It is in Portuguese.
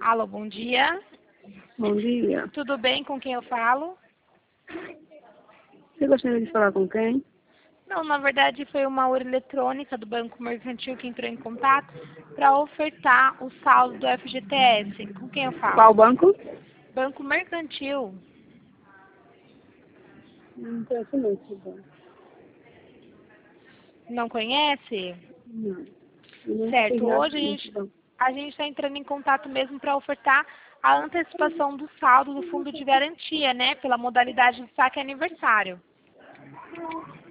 Alô, bom dia. Bom dia. Tudo bem? Com quem eu falo? Você gostaria de falar com quem? Não, na verdade foi uma urna eletrônica do Banco Mercantil que entrou em contato para ofertar o saldo do FGTS. Com quem eu falo? Qual banco? Banco Mercantil. Não conheço não esse banco. Não conhece? Não. Eu não fiz Certo. nada Hoje nesse banco. a gente está entrando em contato mesmo para ofertar a antecipação do saldo do fundo de garantia, né? Pela modalidade de saque aniversário.